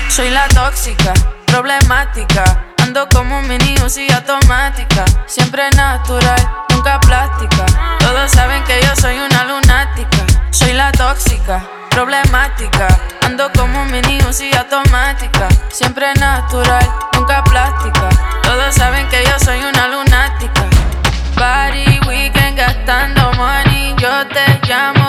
Soy la tóxica, problemática. Ando como un mini Uzi automática. Siempre natural, nunca plástica. Todos saben que yo soy una lunática. Soy la tóxica, problemática. Ando como un mini Uzi automática. Siempre natural, nunca plástica. Todos saben que yo soy una lunática. Party, weekend, gastando money. Yo te llamo